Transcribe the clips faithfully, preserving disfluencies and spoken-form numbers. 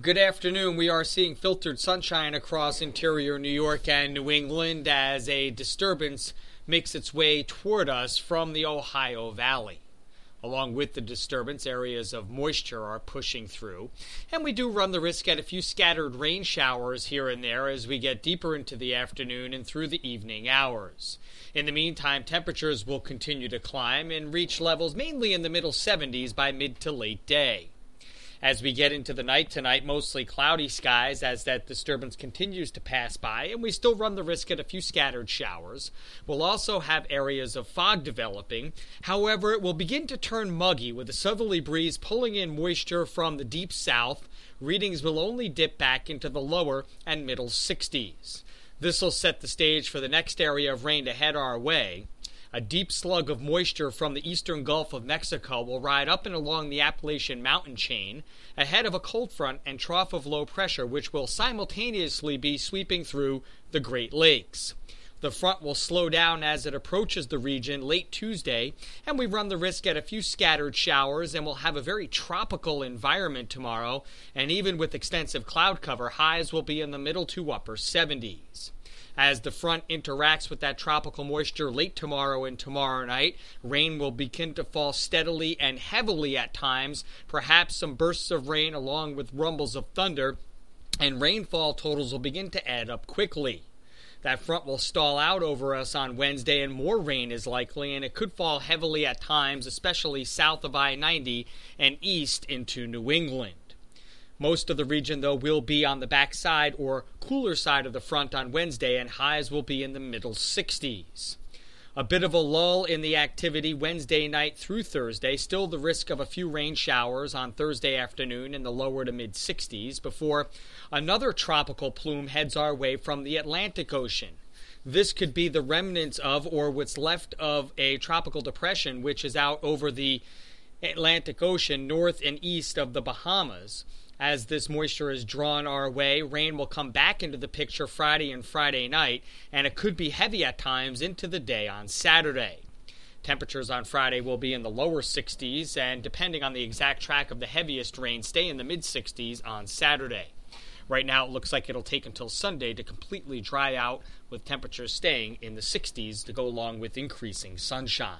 Good afternoon. We are seeing filtered sunshine across interior New York and New England as a disturbance makes its way toward us from the Ohio Valley. Along with the disturbance, areas of moisture are pushing through, and we do run the risk at a few scattered rain showers here and there as we get deeper into the afternoon and through the evening hours. In the meantime, temperatures will continue to climb and reach levels mainly in the middle seventies by mid to late day. As we get into the night tonight, mostly cloudy skies as that disturbance continues to pass by, and we still run the risk at a few scattered showers. We'll also have areas of fog developing. However, it will begin to turn muggy with a southerly breeze pulling in moisture from the deep south. Readings will only dip back into the lower and middle sixties. This will set the stage for the next area of rain to head our way. A deep slug of moisture from the eastern Gulf of Mexico will ride up and along the Appalachian mountain chain ahead of a cold front and trough of low pressure, which will simultaneously be sweeping through the Great Lakes. The front will slow down as it approaches the region late Tuesday, and we run the risk at a few scattered showers, and we'll have a very tropical environment tomorrow, and even with extensive cloud cover, highs will be in the middle to upper seventies. As the front interacts with that tropical moisture late tomorrow and tomorrow night, rain will begin to fall steadily and heavily at times, perhaps some bursts of rain along with rumbles of thunder, and rainfall totals will begin to add up quickly. That front will stall out over us on Wednesday, and more rain is likely, and it could fall heavily at times, especially south of I ninety and east into New England. Most of the region, though, will be on the backside or cooler side of the front on Wednesday, and highs will be in the middle sixties. A bit of a lull in the activity Wednesday night through Thursday, still the risk of a few rain showers on Thursday afternoon in the lower to mid sixties before another tropical plume heads our way from the Atlantic Ocean. This could be the remnants of or what's left of a tropical depression which is out over the Atlantic Ocean north and east of the Bahamas. As this moisture is drawn our way, rain will come back into the picture Friday and Friday night, and it could be heavy at times into the day on Saturday. Temperatures on Friday will be in the lower sixties, and depending on the exact track of the heaviest rain, stay in the mid-sixties on Saturday. Right now, it looks like it'll take until Sunday to completely dry out, with temperatures staying in the sixties to go along with increasing sunshine.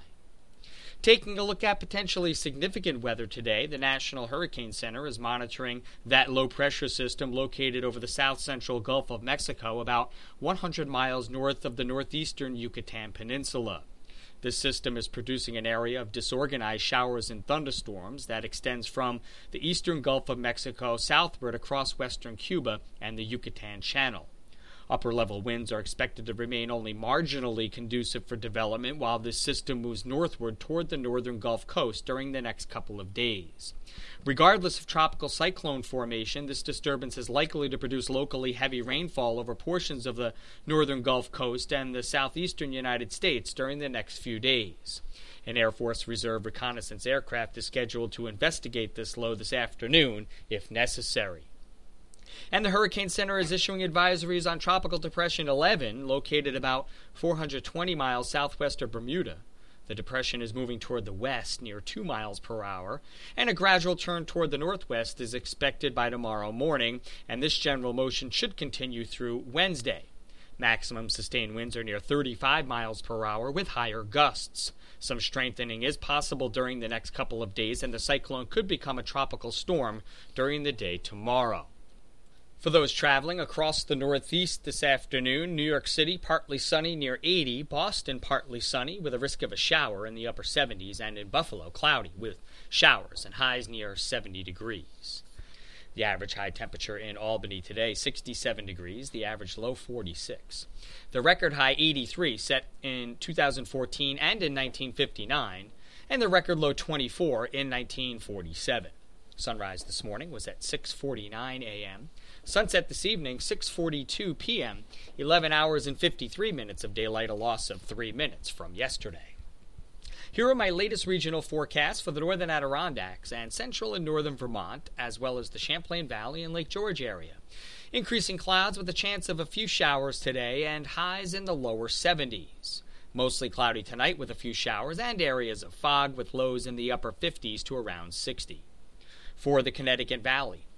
Taking a look at potentially significant weather today, the National Hurricane Center is monitoring that low-pressure system located over the south-central Gulf of Mexico, about one hundred miles north of the northeastern Yucatan Peninsula. This system is producing an area of disorganized showers and thunderstorms that extends from the eastern Gulf of Mexico southward across western Cuba and the Yucatan Channel. Upper-level winds are expected to remain only marginally conducive for development while this system moves northward toward the northern Gulf Coast during the next couple of days. Regardless of tropical cyclone formation, this disturbance is likely to produce locally heavy rainfall over portions of the northern Gulf Coast and the southeastern United States during the next few days. An Air Force Reserve reconnaissance aircraft is scheduled to investigate this low this afternoon if necessary. And the Hurricane Center is issuing advisories on Tropical Depression eleven, located about four hundred twenty miles southwest of Bermuda. The depression is moving toward the west near two miles per hour, and a gradual turn toward the northwest is expected by tomorrow morning, and this general motion should continue through Wednesday. Maximum sustained winds are near thirty-five miles per hour with higher gusts. Some strengthening is possible during the next couple of days, and the cyclone could become a tropical storm during the day tomorrow. For those traveling across the Northeast this afternoon, New York City partly sunny near eighty, Boston partly sunny with a risk of a shower in the upper seventies, and in Buffalo cloudy with showers and highs near seventy degrees. The average high temperature in Albany today, sixty-seven degrees, the average low forty-six. The record high eighty-three set in two thousand fourteen and in nineteen fifty-nine, and the record low twenty-four in nineteen forty-seven. Sunrise this morning was at six forty-nine a.m. Sunset this evening, six forty-two p.m., eleven hours and fifty-three minutes of daylight, a loss of three minutes from yesterday. Here are my latest regional forecasts for the northern Adirondacks and central and northern Vermont, as well as the Champlain Valley and Lake George area. Increasing clouds with a chance of a few showers today and highs in the lower seventies. Mostly cloudy tonight with a few showers and areas of fog with lows in the upper fifties to around sixty. For the Connecticut Valley,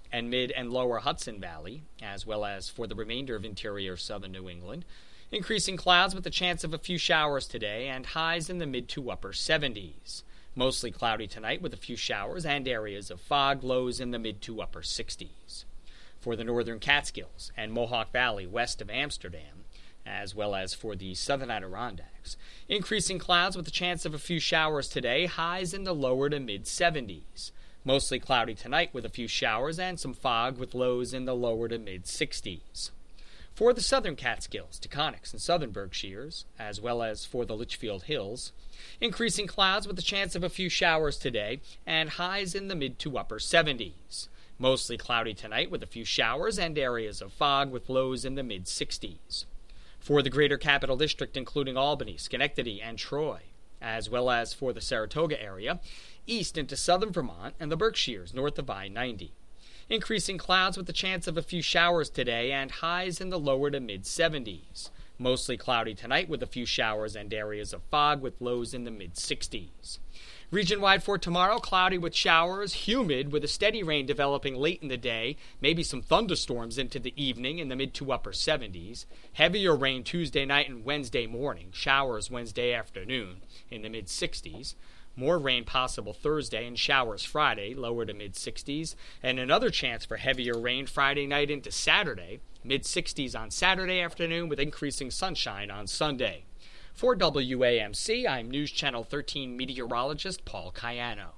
and mid and lower Hudson Valley, as well as for the remainder of interior southern New England. Increasing clouds with a chance of a few showers today and highs in the mid to upper seventies. Mostly cloudy tonight with a few showers and areas of fog, lows in the mid to upper sixties. For the northern Catskills and Mohawk Valley west of Amsterdam, as well as for the southern Adirondacks, increasing clouds with a chance of a few showers today, highs in the lower to mid seventies. Mostly cloudy tonight with a few showers and some fog with lows in the lower to mid sixties. For the southern Catskills, Taconics, and southern Berkshires, as well as for the Litchfield Hills, increasing clouds with a chance of a few showers today and highs in the mid to upper seventies. Mostly cloudy tonight with a few showers and areas of fog with lows in the mid sixties. For the greater capital district, including Albany, Schenectady, and Troy, as well as for the Saratoga area, east into southern Vermont and the Berkshires north of I ninety. Increasing clouds with a chance of a few showers today and highs in the lower to mid seventies. Mostly cloudy tonight with a few showers and areas of fog with lows in the mid sixties. Region-wide for tomorrow, cloudy with showers, humid with a steady rain developing late in the day, maybe some thunderstorms into the evening in the mid to upper seventies. Heavier rain Tuesday night and Wednesday morning, showers Wednesday afternoon in the mid sixties. More rain possible Thursday and showers Friday, lower to mid sixties. And another chance for heavier rain Friday night into Saturday, mid sixties on Saturday afternoon with increasing sunshine on Sunday. For W A M C, I'm News Channel thirteen meteorologist Paul Cayano.